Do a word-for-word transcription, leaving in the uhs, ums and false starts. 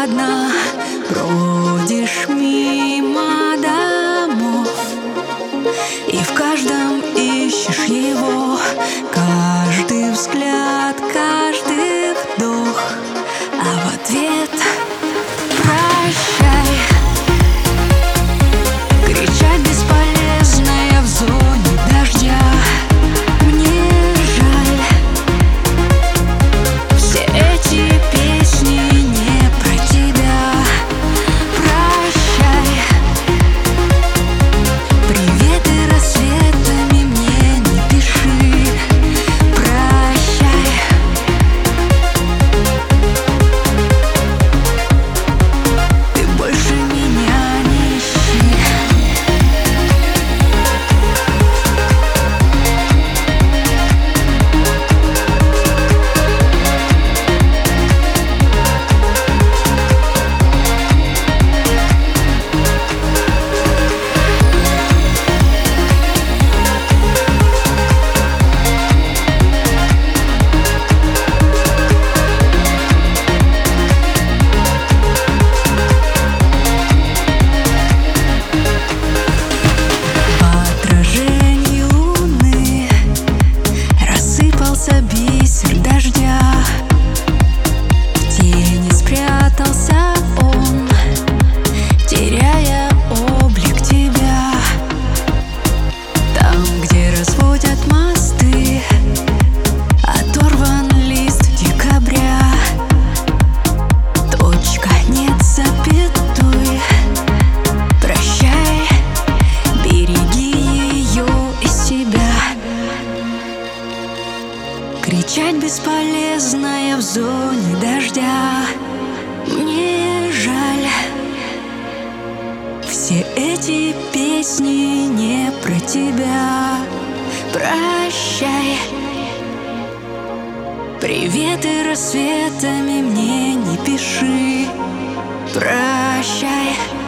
одна бродишь мимо домов, и в каждом ищешь его, каждый взгляд, каждый вдох, а в ответ прощай. Кричать бесполезно, я в зоне дождя. Мне жаль, все эти песни не про тебя. Прощай, приветы рассветами мне не пиши. Прощай, ты больше меня не ищи. Бисер дождя, в тени спрятался он, теряя облик тебя. Там, где разводят мосты, оторван лист декабря. Точка, нет запятой. Прощай, береги ее и себя. Кричать бесполезно, я в зоне дождя. Мне жаль, все эти песни не про тебя. Прощай, приветы рассветами мне не пиши. Прощай.